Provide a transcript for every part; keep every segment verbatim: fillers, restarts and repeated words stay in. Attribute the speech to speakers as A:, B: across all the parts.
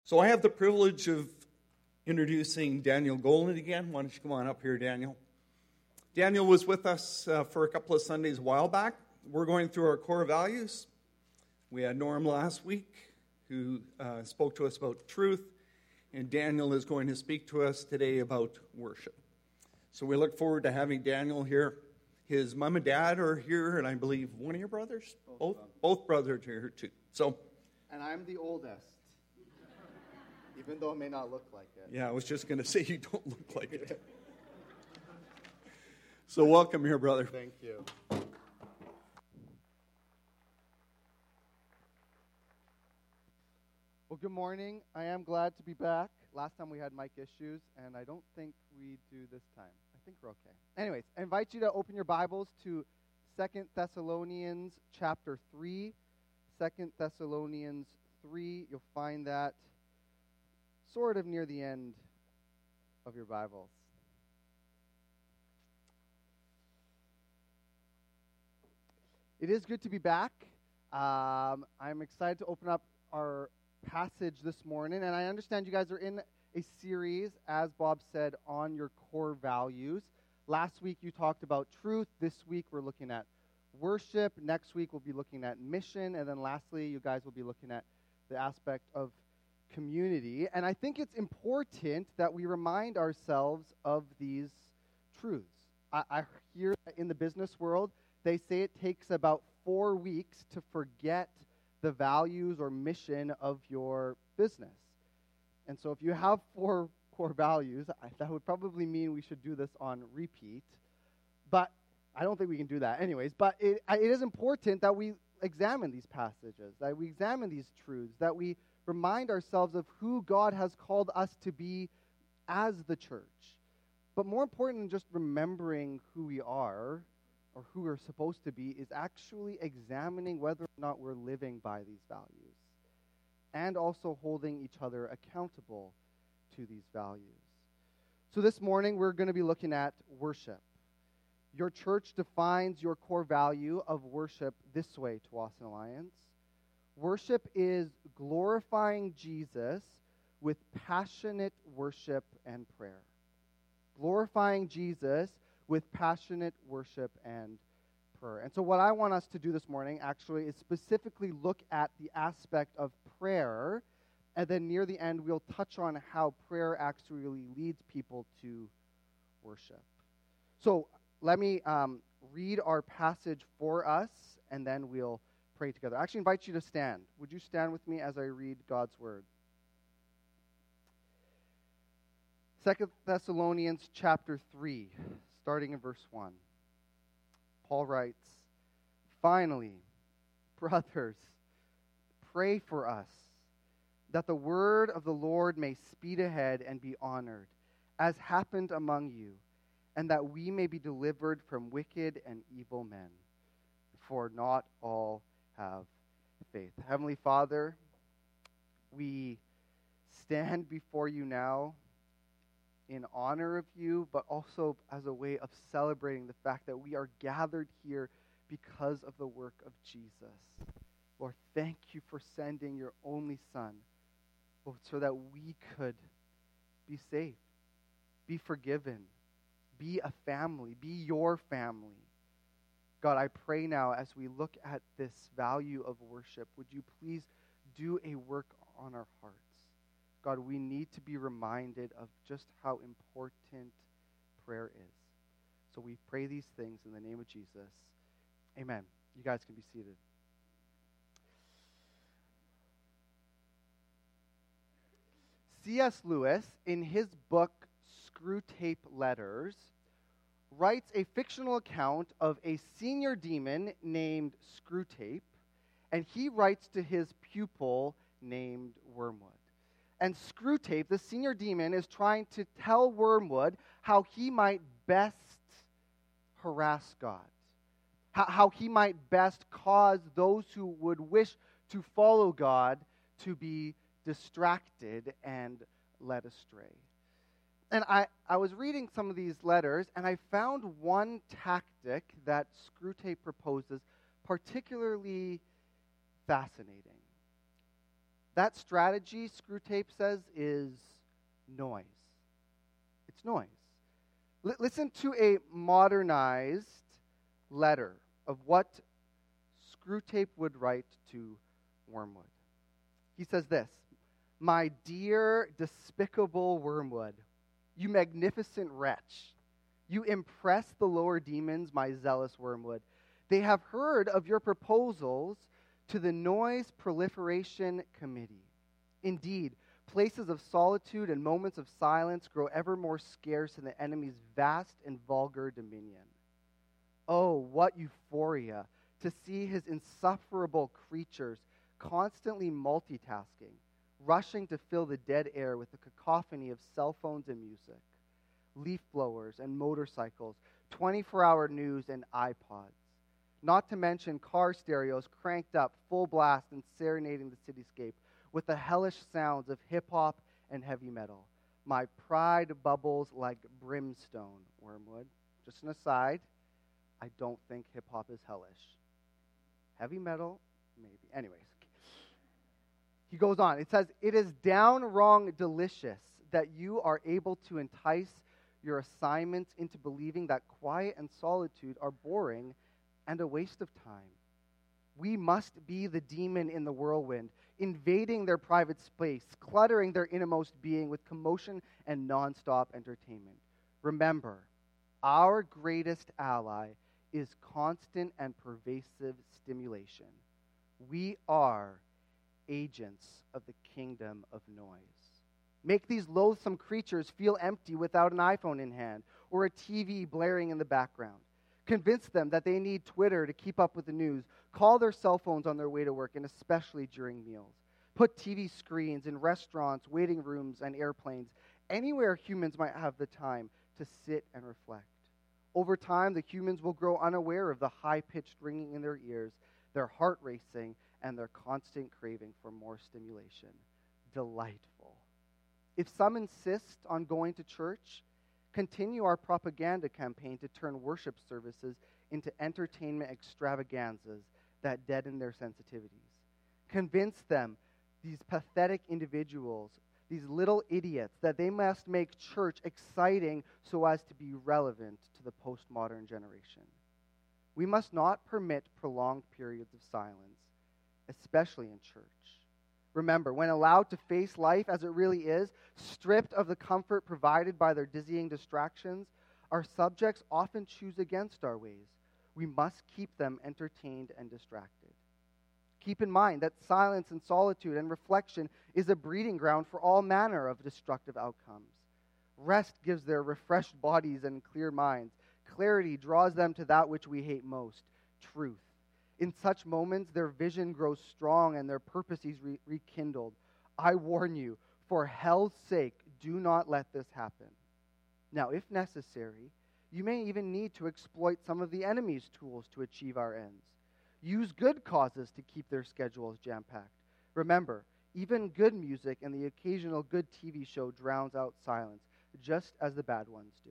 A: So I have the privilege of introducing Daniel Golan again. Why don't you come on up here, Daniel? Daniel was with us uh, for a couple of Sundays a while back. We're going through our core values. We had Norm last week who uh, spoke to us about truth, and Daniel is going to speak to us today about worship. So we look forward to having Daniel here. His mom and dad are here, and I believe one of your brothers?
B: Both
A: Both,
B: of
A: both brothers are here too. So,
B: And I'm the oldest, even though it may not look like it.
A: yeah, I was just going to say you don't look like it. So welcome here, brother.
B: Thank you. Well, good morning. I am glad to be back. Last time we had mic issues, and I don't think we do this time. I think we're okay. Anyways, I invite you to open your Bibles to Second Thessalonians chapter three. Second Thessalonians three, you'll find that sort of near the end of your Bibles. It is good to be back. Um, I'm excited to open up our passage this morning, and I understand you guys are in a series, as Bob said, on your core values. Last week you talked about truth. This week we're looking at worship. Next week we'll be looking at mission, and then lastly you guys will be looking at the aspect of community. And I think it's important that we remind ourselves of these truths. I, I hear that in the business world, they say it takes about four weeks to forget the values or mission of your business. And so if you have four core values, I, that would probably mean we should do this on repeat. But I don't think we can do that anyways. But it, it is important that we examine these passages, that we examine these truths, that we remind ourselves of who God has called us to be as the church. But more important than just remembering who we are or who we're supposed to be is actually examining whether or not we're living by these values and also holding each other accountable to these values. So this morning we're going to be looking at worship. Your church defines your core value of worship this way, Tsawwassen Alliance. Worship is glorifying Jesus with passionate worship and prayer. Glorifying Jesus with passionate worship and prayer. And so what I want us to do this morning actually is specifically look at the aspect of prayer, and then near the end we'll touch on how prayer actually leads people to worship. So let me um, read our passage for us, and then we'll pray together. I actually invite you to stand. Would you stand with me as I read God's word? Second Thessalonians chapter three, starting in verse one. Paul writes, "Finally, brothers, pray for us, that the word of the Lord may speed ahead and be honored, as happened among you, and that we may be delivered from wicked and evil men. For not all have faith." Heavenly Father, we stand before you now in honor of you, but also as a way of celebrating the fact that we are gathered here because of the work of Jesus. Lord, thank you for sending your only Son, Lord, so that we could be saved, be forgiven, be a family, be your family. God, I pray now as we look at this value of worship, would you please do a work on our hearts? God, we need to be reminded of just how important prayer is. So we pray these things in the name of Jesus. Amen. You guys can be seated. C S Lewis, in his book Screwtape Letters, writes a fictional account of a senior demon named Screwtape, and he writes to his pupil named Wormwood. And Screwtape, the senior demon, is trying to tell Wormwood how he might best harass God, how, how he might best cause those who would wish to follow God to be distracted and led astray. And I, I was reading some of these letters, and I found one tactic that Screwtape proposes particularly fascinating. That strategy, Screwtape says, is noise. It's noise. L- listen to a modernized letter of what Screwtape would write to Wormwood. He says this, "My dear, despicable Wormwood, you magnificent wretch, you impress the lower demons, my zealous Wormwood. They have heard of your proposals to the Noise Proliferation Committee. Indeed, places of solitude and moments of silence grow ever more scarce in the enemy's vast and vulgar dominion. Oh, what euphoria to see his insufferable creatures constantly multitasking, rushing to fill the dead air with a cacophony of cell phones and music, leaf blowers and motorcycles, twenty-four hour news and iPods. Not to mention car stereos cranked up full blast and serenading the cityscape with the hellish sounds of hip-hop and heavy metal. My pride bubbles like brimstone, Wormwood." Just an aside, I don't think hip-hop is hellish. Heavy metal, maybe. Anyways. He goes on. It says, "It is down wrong delicious that you are able to entice your assignments into believing that quiet and solitude are boring and a waste of time. We must be the demon in the whirlwind, invading their private space, cluttering their innermost being with commotion and nonstop entertainment. Remember, our greatest ally is constant and pervasive stimulation. We are agents of the kingdom of noise. Make these loathsome creatures feel empty without an iPhone in hand or a T V blaring in the background. Convince them that they need Twitter to keep up with the news. Call their cell phones on their way to work, and especially during meals. Put T V screens in restaurants, waiting rooms, and airplanes, anywhere humans might have the time to sit and reflect. Over time, the humans will grow unaware of the high-pitched ringing in their ears, their heart racing, and their constant craving for more stimulation. Delightful. If some insist on going to church, continue our propaganda campaign to turn worship services into entertainment extravaganzas that deaden their sensitivities. Convince them, these pathetic individuals, these little idiots, that they must make church exciting so as to be relevant to the postmodern generation. We must not permit prolonged periods of silence, especially in church. Remember, when allowed to face life as it really is, stripped of the comfort provided by their dizzying distractions, our subjects often choose against our ways. We must keep them entertained and distracted. Keep in mind that silence and solitude and reflection is a breeding ground for all manner of destructive outcomes. Rest gives their refreshed bodies and clear minds. Clarity draws them to that which we hate most, truth. In such moments, their vision grows strong and their purpose is re- rekindled. I warn you, for hell's sake, do not let this happen. Now, if necessary, you may even need to exploit some of the enemy's tools to achieve our ends. Use good causes to keep their schedules jam-packed. Remember, even good music and the occasional good T V show drowns out silence, just as the bad ones do.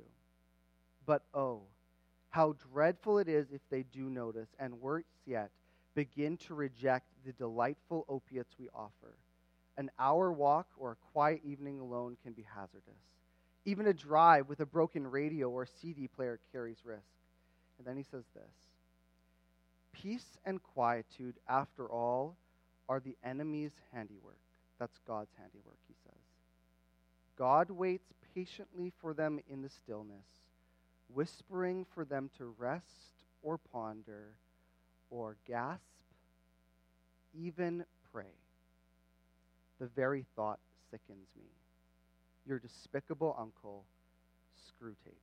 B: But oh, how dreadful it is if they do notice, and worse yet, begin to reject the delightful opiates we offer. An hour walk or a quiet evening alone can be hazardous. Even a drive with a broken radio or C D player carries risk. And then he says this, peace and quietude, after all, are the enemy's handiwork. That's God's handiwork, he says. God waits patiently for them in the stillness, whispering for them to rest or ponder or gasp, even pray. The very thought sickens me. Your despicable uncle, Screwtape.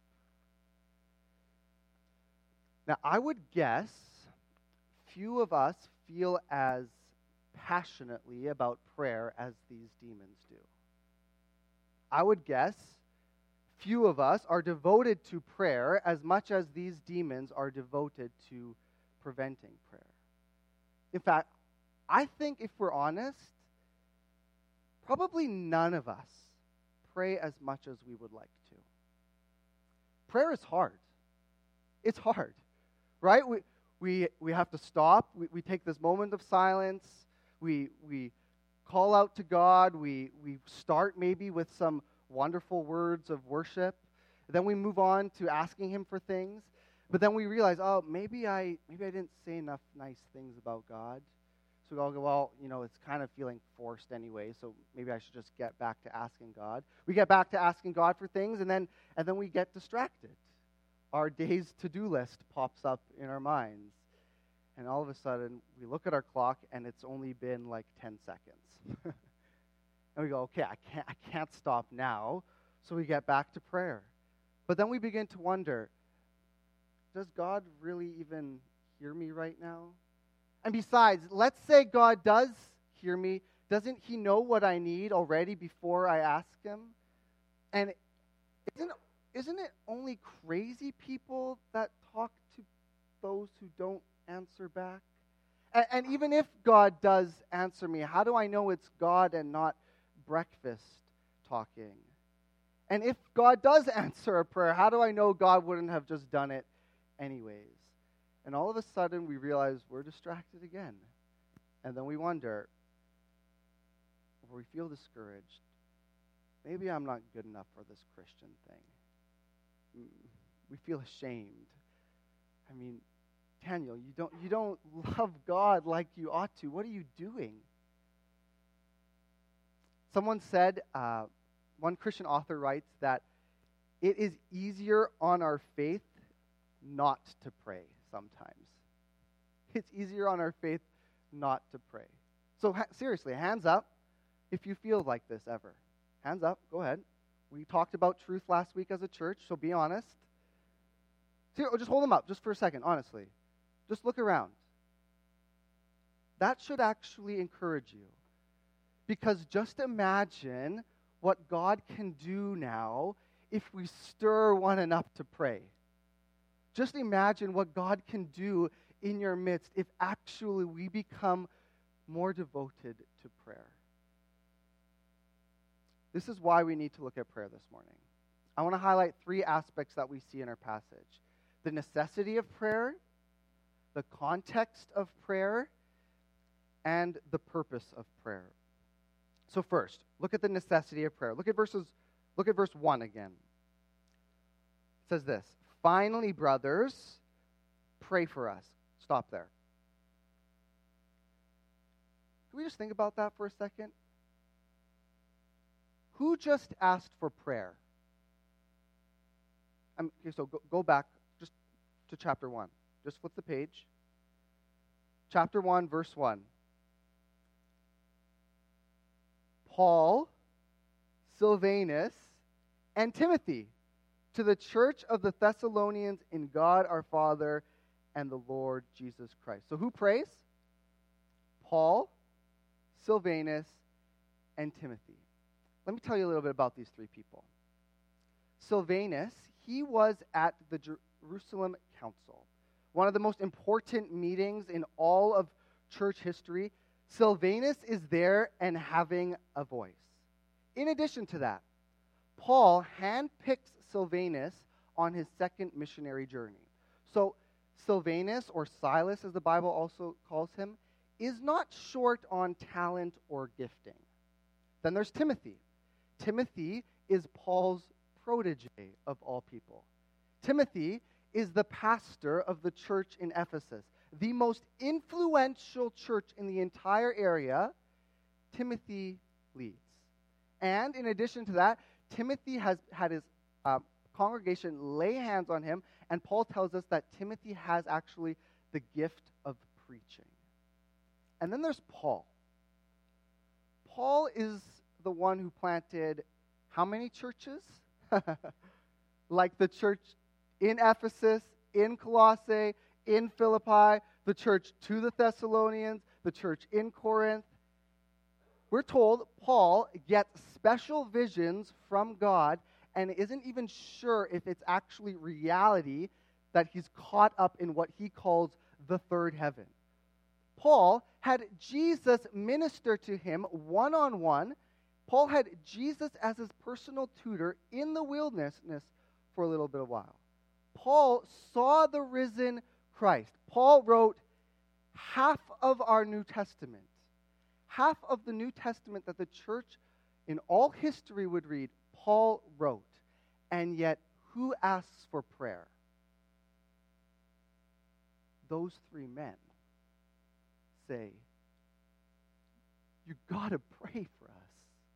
B: Now, I would guess few of us feel as passionately about prayer as these demons do. I would guess few of us are devoted to prayer as much as these demons are devoted to preventing prayer. In fact, I think if we're honest, probably none of us pray as much as we would like to. Prayer is hard. It's hard, right? We we we have to stop. We, we take this moment of silence. We we call out to God. We, we start maybe with some wonderful words of worship. Then we move on to asking him for things. But then we realize, oh, maybe I maybe I didn't say enough nice things about God. So we all go, well, you know, it's kind of feeling forced anyway, so maybe I should just get back to asking God. We get back to asking God for things, and then and then we get distracted. Our day's to-do list pops up in our minds. And all of a sudden, we look at our clock, and it's only been like ten seconds. And we go, okay, I can't, I can't stop now. So we get back to prayer. But then we begin to wonder, does God really even hear me right now? And besides, let's say God does hear me. Doesn't he know what I need already before I ask him? And isn't, isn't it only crazy people that talk to those who don't answer back? And, and even if God does answer me, how do I know it's God and not breakfast talking? And if God does answer a prayer, how do I know God wouldn't have just done it anyways? And all of a sudden, we realize we're distracted again. And then we wonder, or we feel discouraged, maybe I'm not good enough for this Christian thing. We feel ashamed. I mean, Daniel, you don't, you don't love God like you ought to. What are you doing? Someone said, uh, one Christian author writes that it is easier on our faith not to pray sometimes. It's easier on our faith not to pray. So ha- seriously, hands up if you feel like this ever. Hands up, go ahead. We talked about truth last week as a church, so be honest. Here, just hold them up just for a second, honestly. Just look around. That should actually encourage you. Because just imagine what God can do now if we stir one enough to pray. Just imagine what God can do in your midst if actually we become more devoted to prayer. This is why we need to look at prayer this morning. I want to highlight three aspects that we see in our passage: the necessity of prayer, the context of prayer, and the purpose of prayer. So first, look at the necessity of prayer. Look at verses, look at verse one again. It says this: "Finally, brothers, pray for us." Stop there. Can we just think about that for a second? Who just asked for prayer? Um, okay, so go, go back just to chapter one. Just flip the page. Chapter one, verse one. Paul, Silvanus, and Timothy, to the church of the Thessalonians in God our Father and the Lord Jesus Christ. So who prays? Paul, Silvanus, and Timothy. Let me tell you a little bit about these three people. Silvanus, he was at the Jerusalem Council, one of the most important meetings in all of church history. Silvanus is there and having a voice. In addition to that, Paul handpicks Silvanus on his second missionary journey. So Silvanus, or Silas as the Bible also calls him, is not short on talent or gifting. Then there's Timothy. Timothy is Paul's protege of all people. Timothy is the pastor of the church in Ephesus, the most influential church in the entire area. Timothy leads. And in addition to that, Timothy has had his uh, congregation lay hands on him, and Paul tells us that Timothy has actually the gift of preaching. And then there's Paul. Paul is the one who planted how many churches? Like the church in Ephesus, in Colossae, in Philippi, the church to the Thessalonians, the church in Corinth. We're told Paul gets special visions from God and isn't even sure if it's actually reality that he's caught up in what he calls the third heaven. Paul had Jesus minister to him one-on-one. Paul had Jesus as his personal tutor in the wilderness for a little bit of while. Paul saw the risen Christ. Paul wrote half of our New Testament. half of the New Testament that the church in all history would read, Paul wrote. And yet, who asks for prayer? Those three men say, you gotta pray for us.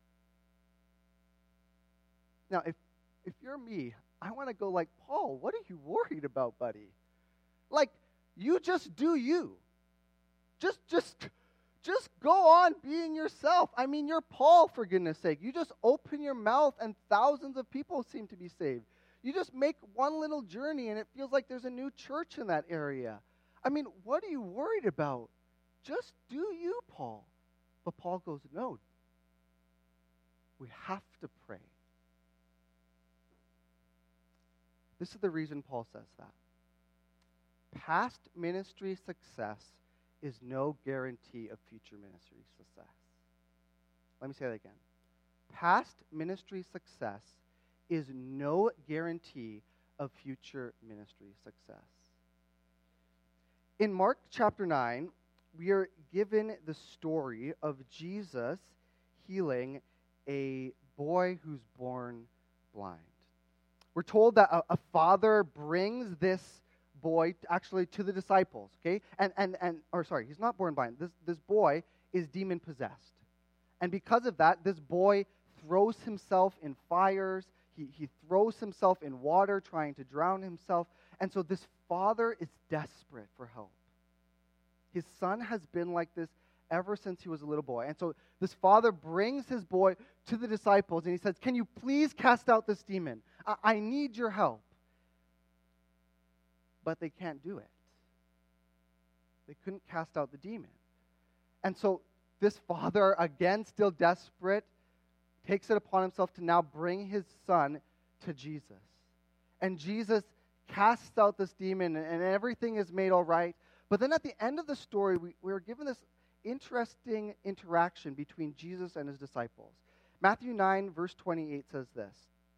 B: Now, if if you're me, I want to go like, Paul, what are you worried about, buddy? Like, you just do you. Just, just, just go on being yourself. I mean, you're Paul, for goodness sake. You just open your mouth and thousands of people seem to be saved. You just make one little journey and it feels like there's a new church in that area. I mean, what are you worried about? Just do you, Paul. But Paul goes, no, we have to pray. This is the reason Paul says that. Past ministry success is no guarantee of future ministry success. Let me say that again. Past ministry success is no guarantee of future ministry success. In Mark chapter nine, we are given the story of Jesus healing a boy who's born blind. We're told that a, a father brings this boy actually to the disciples, okay? And, and, and or sorry, he's not born blind. This, this boy is demon-possessed. And because of that, this boy throws himself in fires. He, he throws himself in water, trying to drown himself. And so this father is desperate for help. His son has been like this ever since he was a little boy. And so this father brings his boy to the disciples, and he says, can you please cast out this demon? I, I need your help. But they can't do it. They couldn't cast out the demon. And so this father, again, still desperate, takes it upon himself to now bring his son to Jesus. And Jesus casts out this demon, and everything is made all right. But then at the end of the story, we, we're given this interesting interaction between Jesus and his disciples. Matthew nine, verse twenty-eight says this.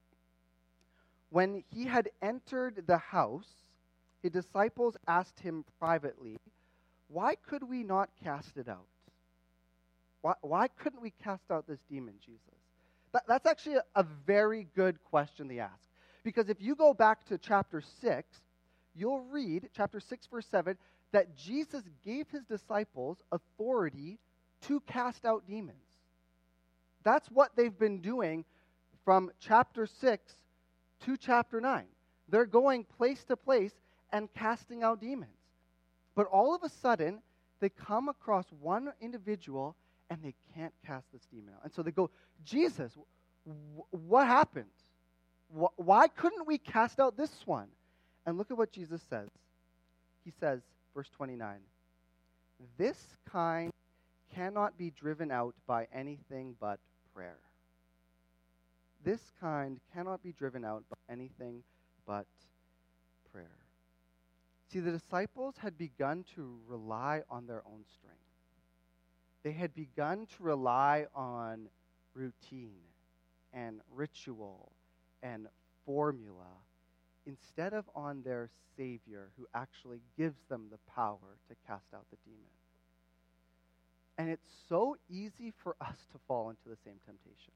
B: When he had entered the house, his disciples asked him privately, why could we not cast it out? Why, why couldn't we cast out this demon, Jesus? That, that's actually a, a very good question they ask. Because if you go back to chapter six, you'll read, chapter six, verse seven, that Jesus gave his disciples authority to cast out demons. That's what they've been doing from chapter six to chapter nine. They're going place to place and casting out demons. But all of a sudden, they come across one individual and they can't cast this demon out. And so they go, Jesus, w- what happened? Wh- why couldn't we cast out this one? And look at what Jesus says. He says, verse twenty-nine, this kind cannot be driven out by anything but prayer. This kind cannot be driven out by anything but prayer. See, the disciples had begun to rely on their own strength. They had begun to rely on routine and ritual and formula instead of on their Savior who actually gives them the power to cast out the demon. And it's so easy for us to fall into the same temptation.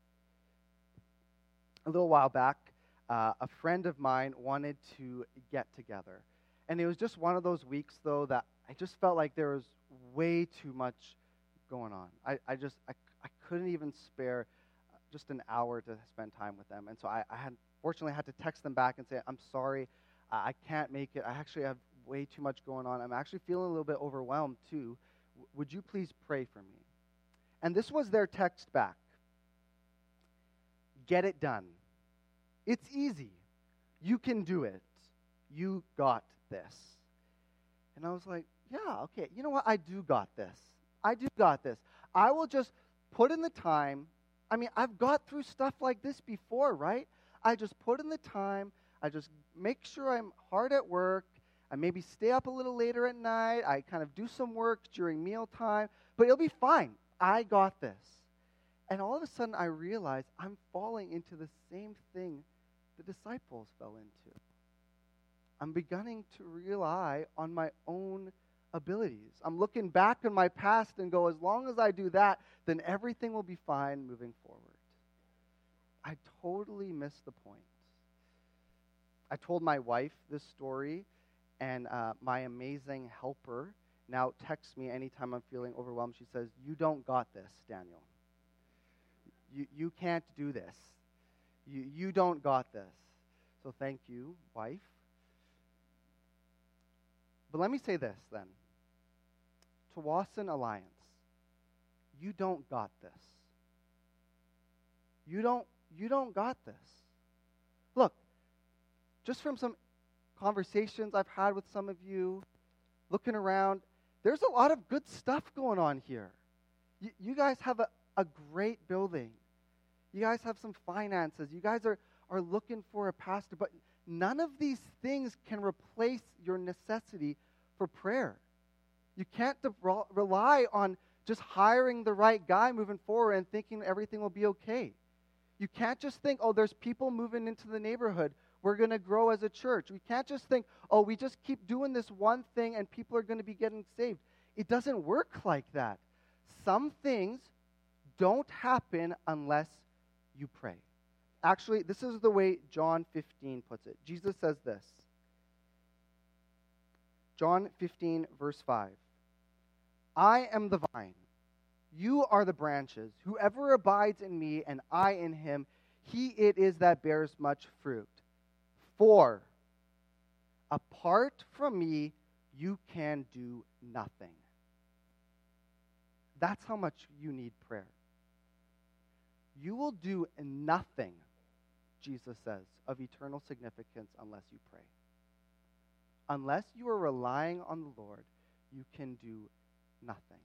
B: A little while back, uh, a friend of mine wanted to get together. And it was just one of those weeks, though, that I just felt like there was way too much going on. I, I just, I, I couldn't even spare just an hour to spend time with them. And so I, I had, fortunately, had to text them back and say, I'm sorry, uh, I can't make it. I actually have way too much going on. I'm actually feeling a little bit overwhelmed, too. W- would you please pray for me? And this was their text back. Get it done. It's easy. You can do it. You got this. And I was like, yeah, okay, you know what? I do got this. I do got this. I will just put in the time. I mean, I've got through stuff like this before, right? I just put in the time. I just make sure I'm hard at work. I maybe stay up a little later at night. I kind of do some work during mealtime, but it'll be fine. I got this. And all of a sudden, I realize I'm falling into the same thing the disciples fell into. I'm beginning to rely on my own abilities. I'm looking back in my past and go, as long as I do that, then everything will be fine moving forward. I totally missed the point. I told my wife this story, and uh, my amazing helper now texts me anytime I'm feeling overwhelmed. She says, "You don't got this, Daniel. You, you can't do this. You, you don't got this." So thank you, wife. But let me say this then. Tawasin Alliance, you don't got this. You don't, you don't got this. Look, just from some conversations I've had with some of you, looking around, there's a lot of good stuff going on here. You, you guys have a, a great building. You guys have some finances. You guys are, are looking for a pastor, but none of these things can replace your necessity for prayer. You can't de- rely on just hiring the right guy moving forward and thinking everything will be okay. You can't just think, oh, there's people moving into the neighborhood. We're going to grow as a church. We can't just think, oh, we just keep doing this one thing and people are going to be getting saved. It doesn't work like that. Some things don't happen unless you pray. Actually, this is the way John fifteen puts it. Jesus says this. John fifteen, verse five. I am the vine. You are the branches. Whoever abides in me and I in him, he it is that bears much fruit. For apart from me, you can do nothing. That's how much you need prayer. You will do nothing, Jesus says, of eternal significance unless you pray. Unless you are relying on the Lord, you can do nothing.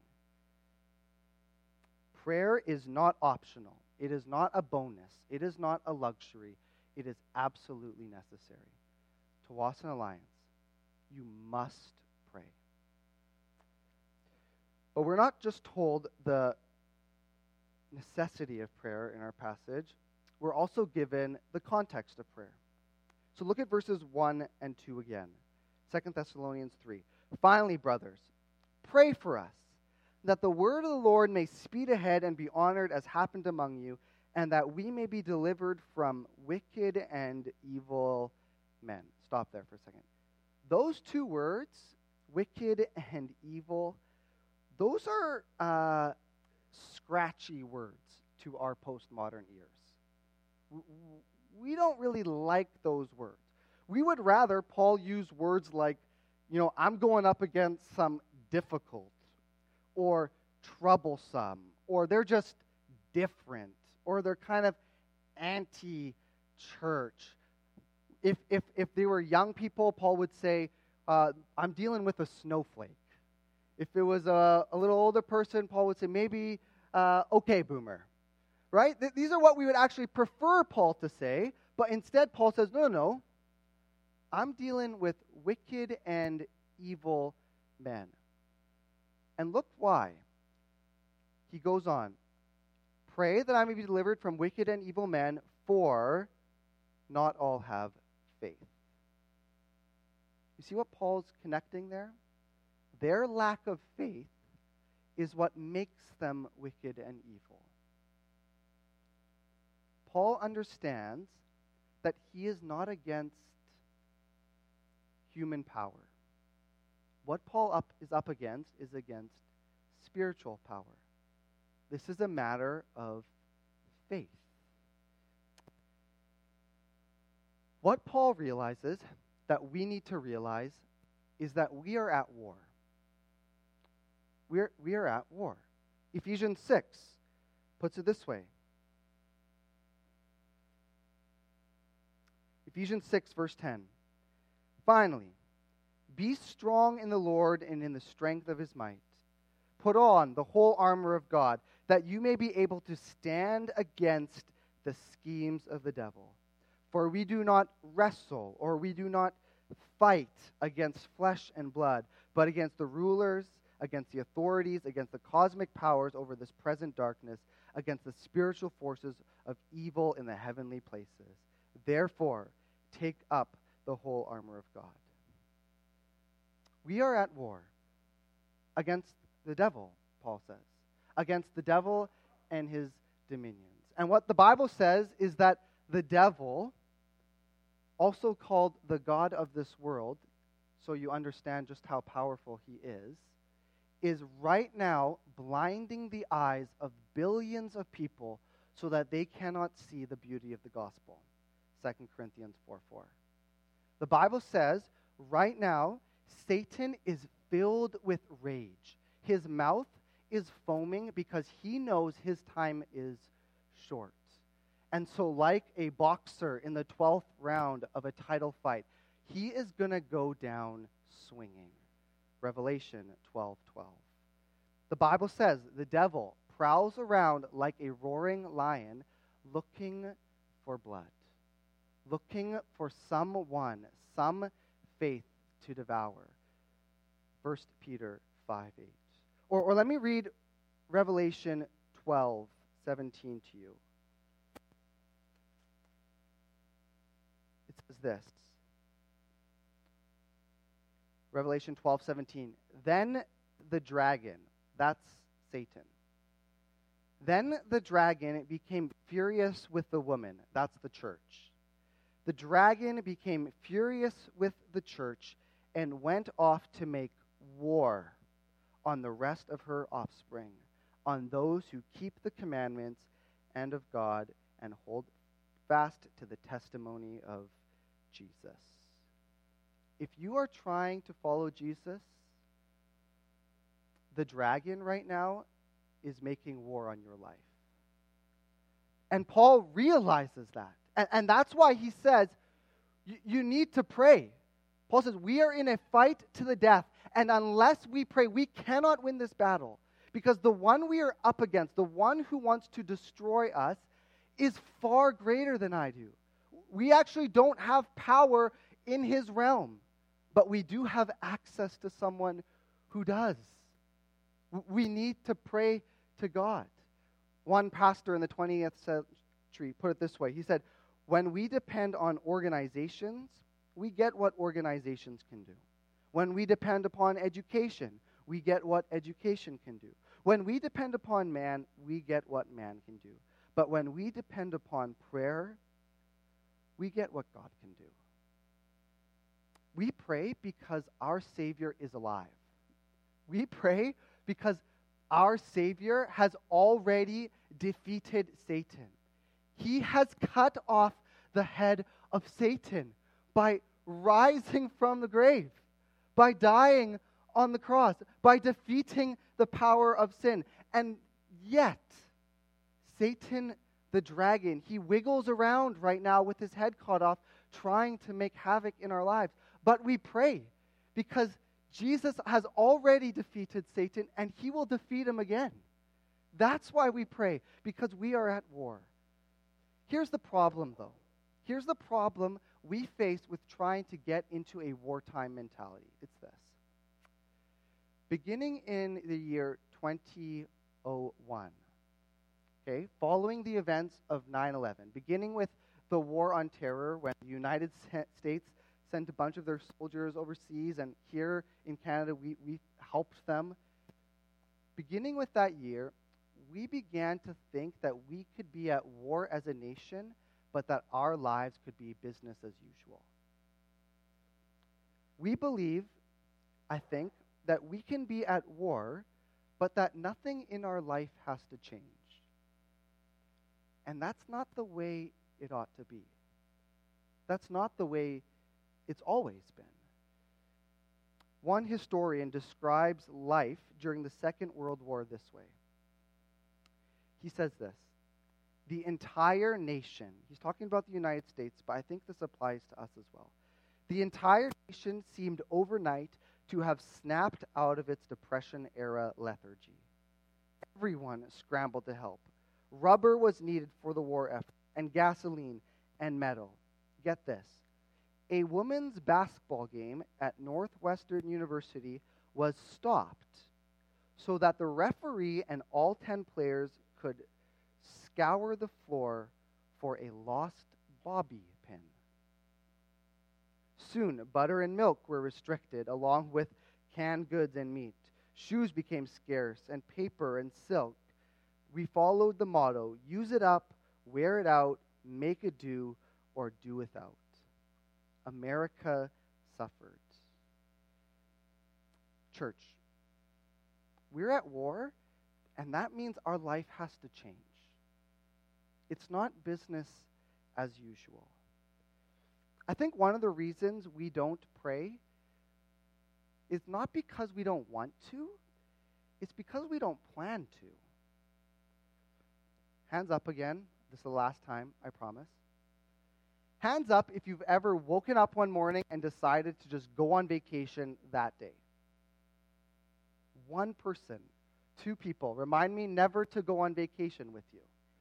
B: Prayer is not optional. It is not a bonus. It is not a luxury. It is absolutely necessary. Tawasin Alliance, you must pray. But we're not just told the necessity of prayer in our passage. We're also given the context of prayer. So look at verses one and two again. Second Thessalonians three. Finally, brothers, pray for us, that the word of the Lord may speed ahead and be honored as happened among you, and that we may be delivered from wicked and evil men. Stop there for a second. Those two words, wicked and evil, those are uh, scratchy words to our postmodern ears. We don't really like those words. We would rather Paul use words like, you know, I'm going up against some difficult or troublesome, or they're just different, or they're kind of anti-church. If if if they were young people, Paul would say, uh, I'm dealing with a snowflake. If it was a, a little older person, Paul would say, maybe, uh, okay, boomer. Right? Th- these are what we would actually prefer Paul to say, but instead Paul says, no, no, no. I'm dealing with wicked and evil men. And look why. He goes on. Pray that I may be delivered from wicked and evil men, for not all have faith. You see what Paul's connecting there? Their lack of faith is what makes them wicked and evil. Paul understands that he is not against human power. What Paul up, is up against is against spiritual power. This is a matter of faith. What Paul realizes that we need to realize is that we are at war. We're, we are at war. Ephesians six puts it this way. Ephesians six, verse ten. Finally, be strong in the Lord and in the strength of his might. Put on the whole armor of God, that you may be able to stand against the schemes of the devil. For we do not wrestle, or we do not fight against flesh and blood, but against the rulers, against the authorities, against the cosmic powers over this present darkness, against the spiritual forces of evil in the heavenly places. Therefore, take up the whole armor of God. We are at war. against the devil, Paul says, against the devil and his dominions. And what the Bible says is that the devil, also called the god of this world, so you understand just how powerful he is, is right now blinding the eyes of billions of people so that they cannot see the beauty of the gospel. Second Corinthians four four. The Bible says right now Satan is filled with rage. His mouth is foaming because he knows his time is short. And so like a boxer in the twelfth round of a title fight, he is going to go down swinging. Revelation twelve twelve. The Bible says the devil prowls around like a roaring lion looking for blood, looking for someone, some faith to devour. First Peter five eight. Or, or let me read Revelation twelve seventeen to you. It says this. Revelation twelve seventeen. Then the dragon, that's Satan. Then the dragon became furious with the woman, that's the church. The dragon became furious with the church and went off to make war on the rest of her offspring, on those who keep the commandments and of God and hold fast to the testimony of Jesus. If you are trying to follow Jesus, the dragon right now is making war on your life. And Paul realizes that. And, and that's why he says, you need to pray. Paul says, we are in a fight to the death. And unless we pray, we cannot win this battle. Because the one we are up against, the one who wants to destroy us, is far greater than I do. We actually don't have power in his realm. But we do have access to someone who does. We need to pray to God. One pastor in the twentieth century put it this way. He said, when we depend on organizations, we get what organizations can do. When we depend upon education, we get what education can do. When we depend upon man, we get what man can do. But when we depend upon prayer, we get what God can do. We pray because our Savior is alive. We pray because our Savior has already defeated Satan. He has cut off the head of Satan by rising from the grave, by dying on the cross, by defeating the power of sin. And yet, Satan, the dragon, he wiggles around right now with his head cut off, trying to make havoc in our lives. But we pray because Jesus has already defeated Satan, and he will defeat him again. That's why we pray, because we are at war. Here's the problem, though. Here's the problem we face with trying to get into a wartime mentality. It's this. Beginning in the year twenty oh one, okay, following the events of nine eleven, beginning with the War on Terror, when the United States sent a bunch of their soldiers overseas, and here in Canada, we, we helped them. Beginning with that year, we began to think that we could be at war as a nation, but that our lives could be business as usual. We believe, I think, that we can be at war, but that nothing in our life has to change. And that's not the way it ought to be. That's not the way it's always been. One historian describes life during the Second World War this way. He says this: the entire nation, he's talking about the United States, but I think this applies to us as well. The entire nation seemed overnight to have snapped out of its Depression-era lethargy. Everyone scrambled to help. Rubber was needed for the war effort, and gasoline and metal. Get this. A women's basketball game at Northwestern University was stopped so that the referee and all ten players could scour the floor for a lost bobby pin. Soon, butter and milk were restricted, along with canned goods and meat. Shoes became scarce, and paper and silk. We followed the motto, use it up, wear it out, make it do, or do without. America suffered. Church, we're at war, and that means our life has to change. It's not business as usual. I think one of the reasons we don't pray is not because we don't want to, it's because we don't plan to. Hands up again. This is the last time, I promise. Hands up if you've ever woken up one morning and decided to just go on vacation that day. One person, two people. Remind me never to go on vacation with you.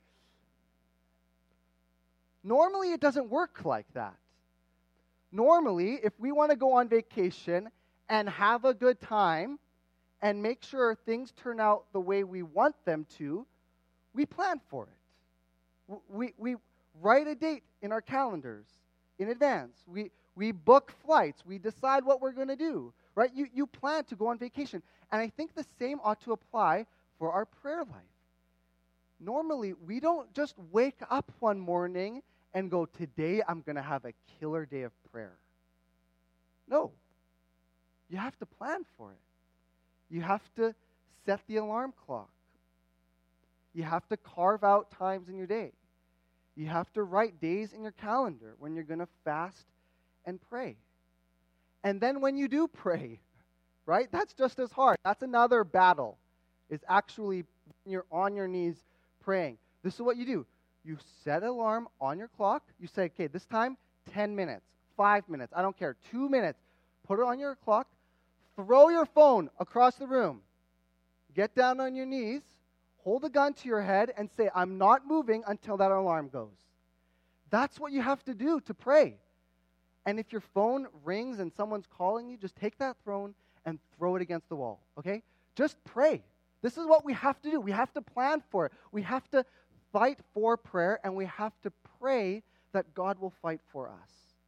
B: Normally, it doesn't work like that. Normally, if we want to go on vacation and have a good time and make sure things turn out the way we want them to, we plan for it. We, we write a date in our calendars in advance. We, we book flights. We decide what we're going to do, right? You, you plan to go on vacation. And I think the same ought to apply for our prayer life. Normally, we don't just wake up one morning and go, today I'm going to have a killer day of prayer. No. You have to plan for it. You have to set the alarm clock. You have to carve out times in your day. You have to write days in your calendar when you're going to fast and pray. And then when you do pray, right, that's just as hard. That's another battle, is actually when you're on your knees praying. This is what you do. You set an alarm on your clock. You say, okay, this time, ten minutes, five minutes, I don't care, two minutes. Put it on your clock. Throw your phone across the room. Get down on your knees. Hold a gun to your head and say, I'm not moving until that alarm goes. That's what you have to do to pray. And if your phone rings and someone's calling you, just take that phone and throw it against the wall, okay? Just pray. This is what we have to do. We have to plan for it. We have to fight for prayer, and we have to pray that God will fight for us.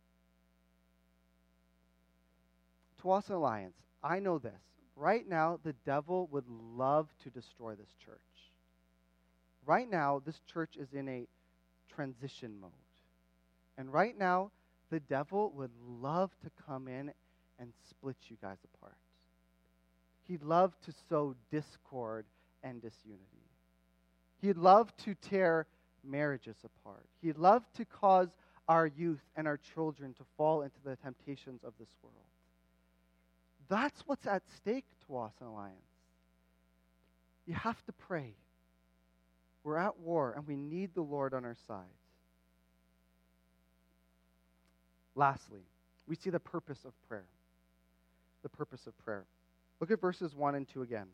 B: Tsawwassen Alliance, I know this. Right now, the devil would love to destroy this church. Right now, this church is in a transition mode. And right now, the devil would love to come in and split you guys apart. He'd love to sow discord and disunity. He'd love to tear marriages apart. He'd love to cause our youth and our children to fall into the temptations of this world. That's what's at stake, Tsawwassen Alliance. You have to pray. We're at war, and we need the Lord on our side. Lastly, we see the purpose of prayer. The purpose of prayer. Look at verses one and two again.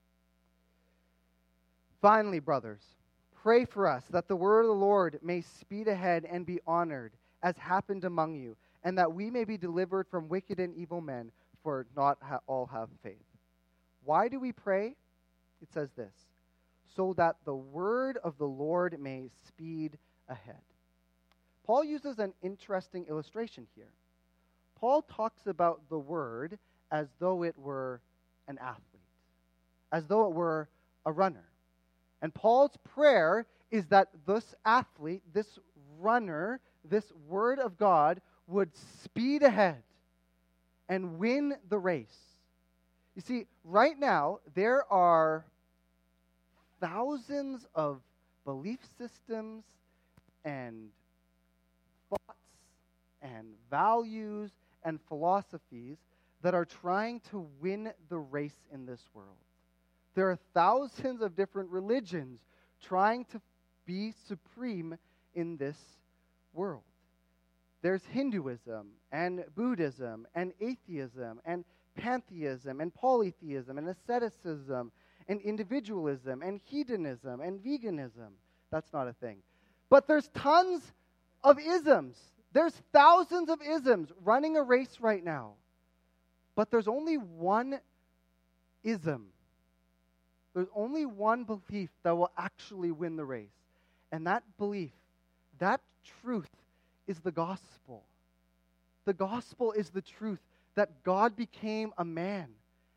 B: Finally, brothers, pray for us that the word of the Lord may speed ahead and be honored, as happened among you, and that we may be delivered from wicked and evil men, for not ha- all have faith. Why do we pray? It says this, so that the word of the Lord may speed ahead. Paul uses an interesting illustration here. Paul talks about the word as though it were an athlete, as though it were a runner. And Paul's prayer is that this athlete, this runner, this word of God would speed ahead and win the race. You see, right now, there are thousands of belief systems and thoughts and values and philosophies that are trying to win the race in this world. There are thousands of different religions trying to be supreme in this world. There's Hinduism and Buddhism and atheism and pantheism and polytheism and asceticism and individualism and hedonism and veganism. That's not a thing. But there's tons of isms. There's thousands of isms running a race right now. But there's only one ism. There's only one belief that will actually win the race. And that belief, that truth, is the gospel. The gospel is the truth that God became a man,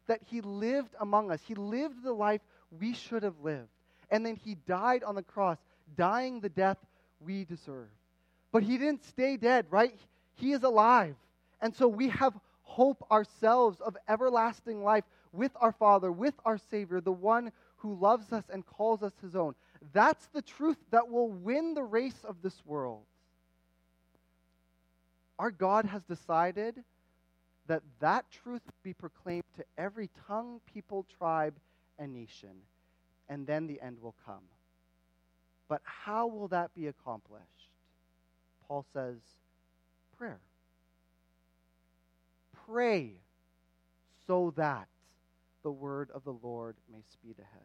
B: that he lived among us. He lived the life we should have lived. And then he died on the cross, dying the death we deserve. But he didn't stay dead, right? He is alive. And so we have hope ourselves of everlasting life with our Father, with our Savior, the one who loves us and calls us his own. That's the truth that will win the race of this world. Our God has decided that that truth will be proclaimed to every tongue, people, tribe, and nation. And then the end will come. But how will that be accomplished? Paul says, prayer. Pray so that the word of the Lord may speed ahead.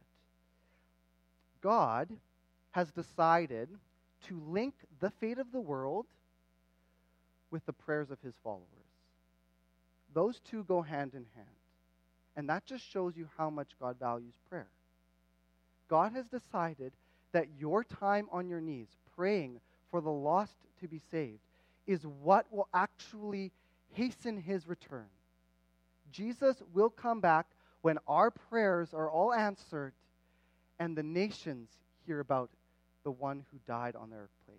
B: God has decided to link the fate of the world with the prayers of his followers. Those two go hand in hand. And that just shows you how much God values prayer. God has decided that your time on your knees, praying for the lost to be saved, is what will actually hasten his return. Jesus will come back when our prayers are all answered and the nations hear about the one who died on their place.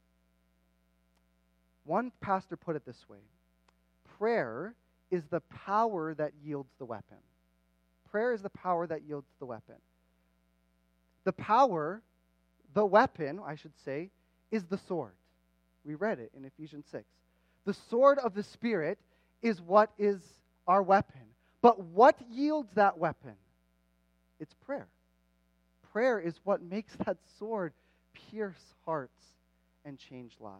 B: One pastor put it this way: prayer is the power that yields the weapon. Prayer is the power that yields the weapon. The power, the weapon, I should say, is the sword. We read it in Ephesians six. The sword of the Spirit is what is our weapon. But what yields that weapon? It's prayer. Prayer is what makes that sword pierce hearts and change lives.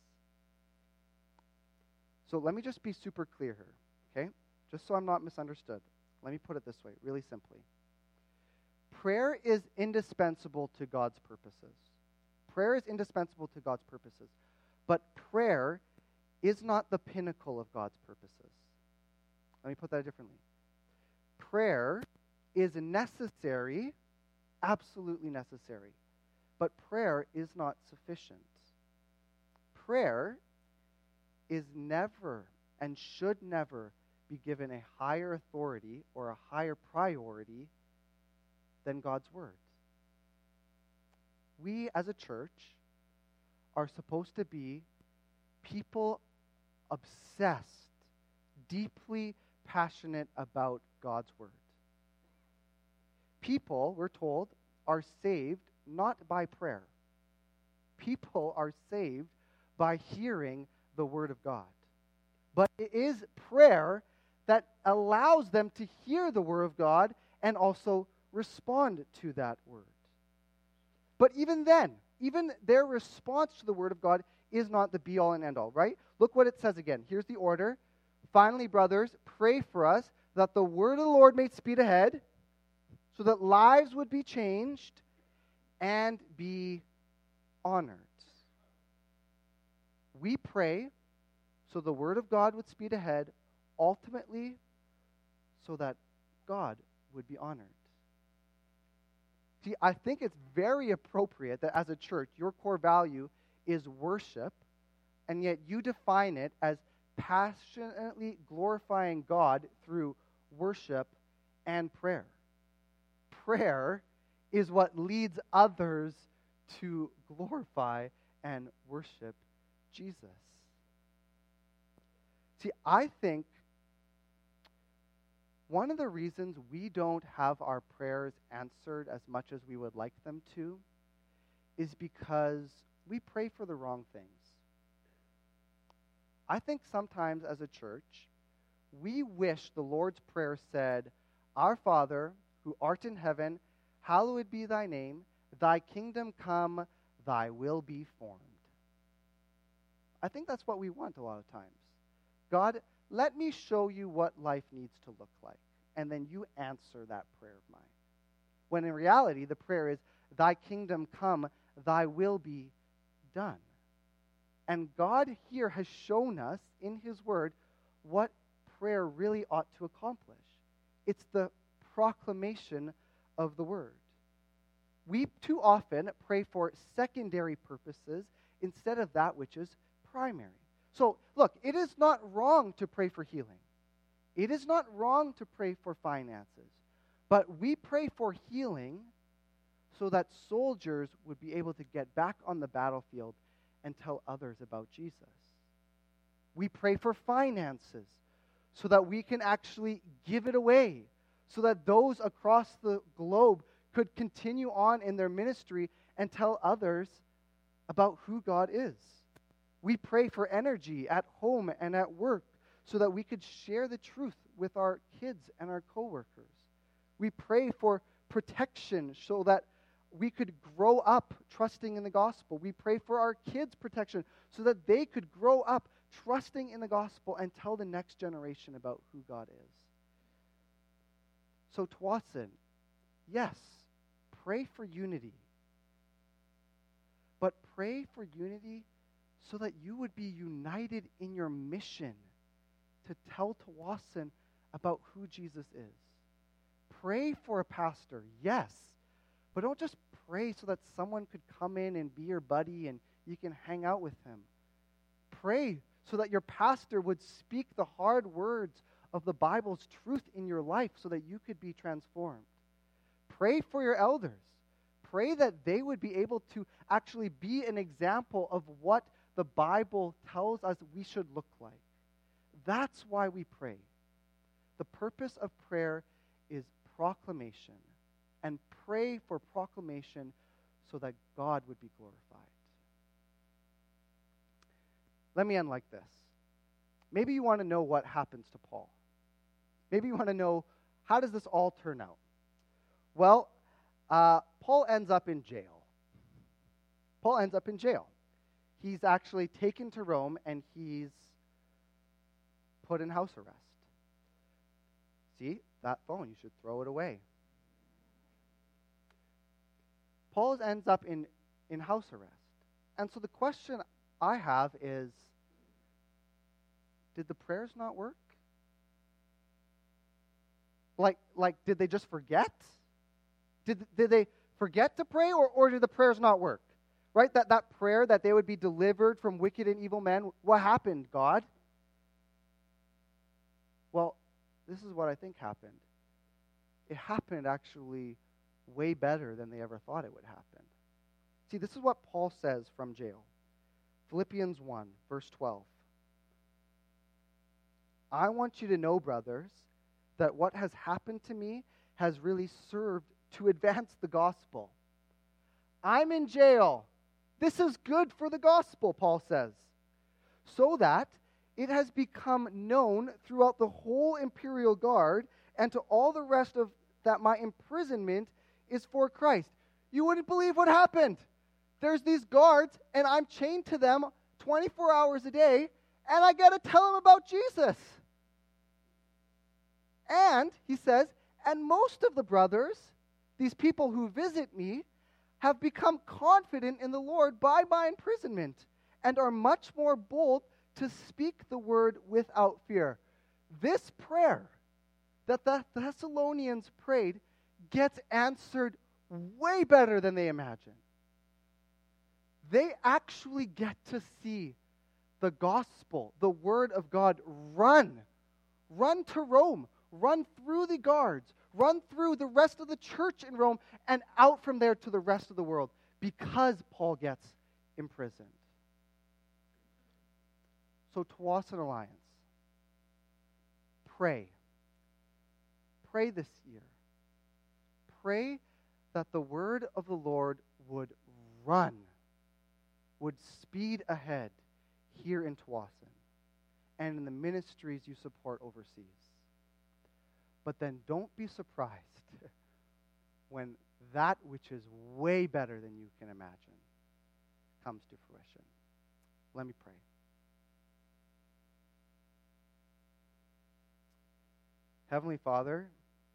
B: So let me just be super clear here, okay? Just so I'm not misunderstood. Let me put it this way, really simply. Prayer is indispensable to God's purposes. Prayer is indispensable to God's purposes. But prayer is not the pinnacle of God's purposes. Let me put that differently. Prayer is necessary, absolutely necessary. But prayer is not sufficient. Prayer is never and should never be given a higher authority or a higher priority than God's word. We as a church are supposed to be people obsessed, deeply passionate about God's word. People, we're told, are saved not by prayer. People are saved by hearing the word of God. But it is prayer that allows them to hear the word of God and also respond to that word. But even then, even their response to the word of God is not the be-all and end-all, right? Look what it says again. Here's the order. Finally, brothers, pray for us that the word of the Lord may speed ahead, so that lives would be changed and be honored. We pray so the word of God would speed ahead, ultimately so that God would be honored. See, I think it's very appropriate that as a church, your core value is worship, and yet you define it as passionately glorifying God through worship and prayer. Prayer is what leads others to glorify and worship Jesus. See, I think one of the reasons we don't have our prayers answered as much as we would like them to is because we pray for the wrong things. I think sometimes as a church, we wish the Lord's Prayer said, "Our Father, who art in heaven, hallowed be thy name, thy kingdom come, thy will be formed." I think that's what we want a lot of times. God, let me show you what life needs to look like, and then you answer that prayer of mine. When in reality, the prayer is, thy kingdom come, thy will be done. And God here has shown us in his word what prayer really ought to accomplish. It's the proclamation of the word. We too often pray for secondary purposes instead of that which is primary. So, look, it is not wrong to pray for healing. It is not wrong to pray for finances, but we pray for healing so that soldiers would be able to get back on the battlefield and tell others about Jesus. We pray for finances so that we can actually give it away, so that those across the globe could continue on in their ministry and tell others about who God is. We pray for energy at home and at work so that we could share the truth with our kids and our coworkers. We pray for protection so that we could grow up trusting in the gospel. We pray for our kids' protection so that they could grow up trusting in the gospel and tell the next generation about who God is. So, Tawasin, yes, pray for unity. But pray for unity so that you would be united in your mission to tell Tawasin about who Jesus is. Pray for a pastor, yes, but don't just pray so that someone could come in and be your buddy and you can hang out with him. Pray so that your pastor would speak the hard words of the Bible's truth in your life so that you could be transformed. Pray for your elders. Pray that they would be able to actually be an example of what the Bible tells us we should look like. That's why we pray. The purpose of prayer is proclamation. And pray for proclamation so that God would be glorified. Let me end like this. Maybe you want to know what happens to Paul. Maybe you want to know, how does this all turn out? Well, uh, Paul ends up in jail. Paul ends up in jail. He's actually taken to Rome and he's put in house arrest. See, that phone, you should throw it away. Paul ends up in, in house arrest. And so the question I have is, did the prayers not work? Like, like did they just forget? Did, did they forget to pray, or, or did the prayers not work? Right? That, that prayer that they would be delivered from wicked and evil men, what happened, God? Well, this is what I think happened. It happened actually way better than they ever thought it would happen. See, this is what Paul says from jail. Philippians one, verse twelve. I want you to know, brothers, that what has happened to me has really served to advance the gospel. I'm in jail. This is good for the gospel, Paul says, so that it has become known throughout the whole imperial guard and to all the rest of that my imprisonment is for Christ. You wouldn't believe what happened. There's these guards, and I'm chained to them twenty-four hours a day, and I got to tell them about Jesus. And, he says, and most of the brothers, these people who visit me, have become confident in the Lord by my imprisonment and are much more bold to speak the word without fear. This prayer that the Thessalonians prayed gets answered way better than they imagined. They actually get to see the gospel, the word of God, run. Run to Rome. Run through the guards. Run through the rest of the church in Rome and out from there to the rest of the world because Paul gets imprisoned. So, Tawasin Alliance, pray. Pray this year. Pray that the word of the Lord would run, would speed ahead here in Tawasin and in the ministries you support overseas. But then don't be surprised when that which is way better than you can imagine comes to fruition. Let me pray. Heavenly Father,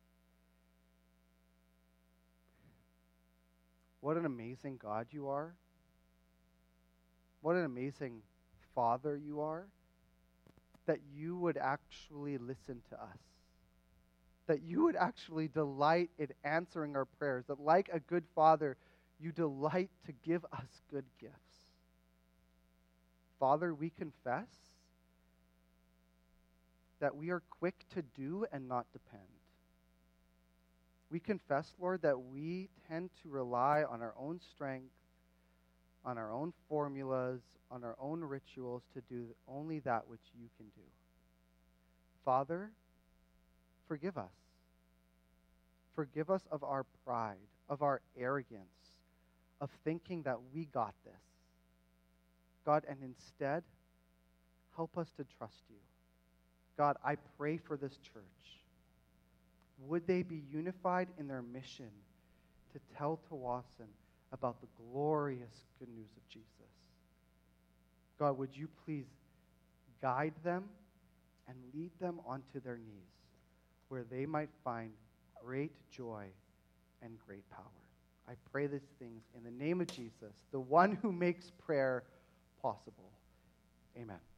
B: what an amazing God you are. What an amazing Father you are, that you would actually listen to us, that you would actually delight in answering our prayers, that like a good Father, you delight to give us good gifts. Father, we confess that we are quick to do and not depend. We confess, Lord, that we tend to rely on our own strength, on our own formulas, on our own rituals to do only that which you can do. Father, forgive us. Forgive us of our pride, of our arrogance, of thinking that we got this. God, and instead, help us to trust you. God, I pray for this church. Would they be unified in their mission to tell Tawasin about the glorious good news of Jesus? God, would you please guide them and lead them onto their knees, where they might find great joy and great power. I pray these things in the name of Jesus, the one who makes prayer possible. Amen.